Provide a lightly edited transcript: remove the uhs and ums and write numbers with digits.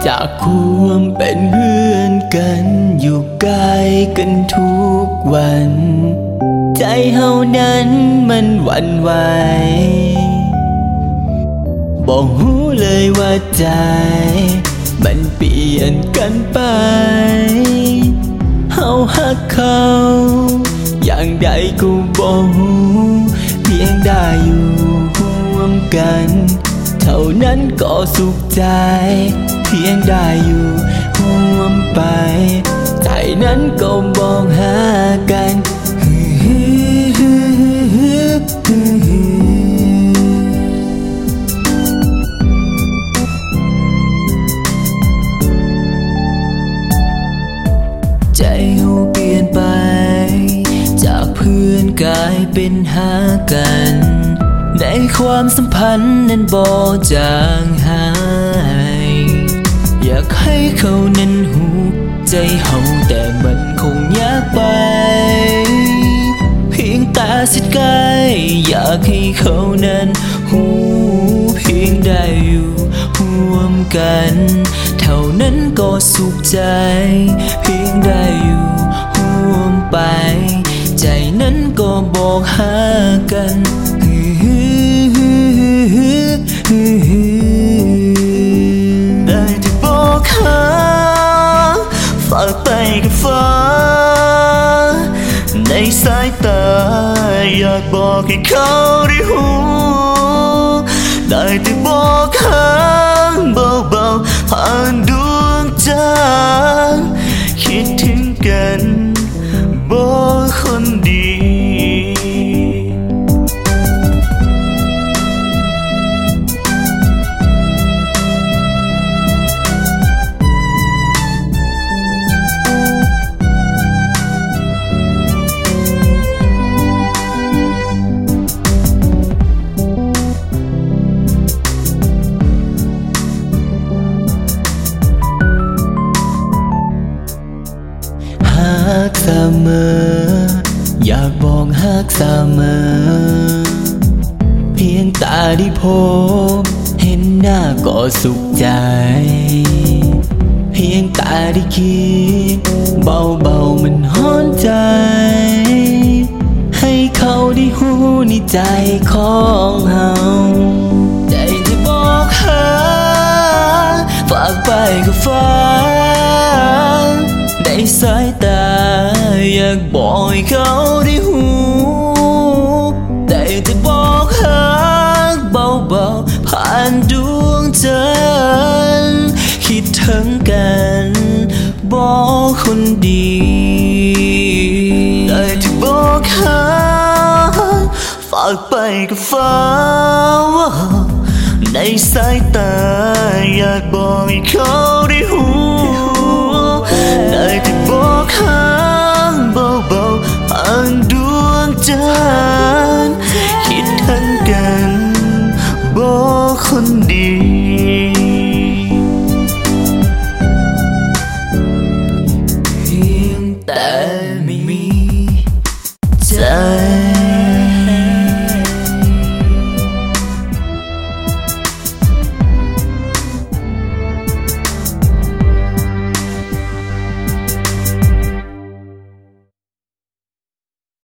จากความเป็นเพื่อนกันอยู่ใกล้กันทุกวันใจเฮานั้นมันหวั่นไหวบอกรู้เลยว่าใจมันเปลี่ยนกันไปเฮาฮักเขาอย่างใดก็บอกเพียงได้อยู่ร่วมกันเท่านั้นก็สุขใจเพียงได้อยู่ร่วมไปใจนั้นก็บอกหากันใจเฮาเปลี่ยนไปจากเพื่อนกลายเป็นหากันในความสัมพันธ์นั้นบ่จางหายอยากให้เขานั้นหูใจเฮาแต่มันคงยากไปเพียงตาสิใกล้อยากให้เขานั้นหูเพียงได้อยู่ร่วมกันเท่านั้นก็สุขใจเพียงได้อยู่ร่วมไปใจนั้นก็บอกหากันได้แต่บอกหาฝากไปกับฟ้าในสายตาอยากบอกให้เขาได้หูได้แต่บอกหาเบาๆผ่านดวงใจคิดถึงกันบอกคนดีฮักเสมออยากบอกฮักเสมอเพียงตาได้พบเห็นหน้าก็สุขใจเพียงตาได้คิดเบาๆมันฮ้อนใจให้เขาได้หูในใจของเฮาใจที่บอกหาฝากไปกับฟ้าในสายตาอยากบอกให้เขาได้หูได้แต่บอกหาเบาๆผ่านดวงจันทร์คิดถึงกันบอกคนดีได้แต่บอกหาฝากไปกับฟ้าในสายตาอยากบอกให้เขา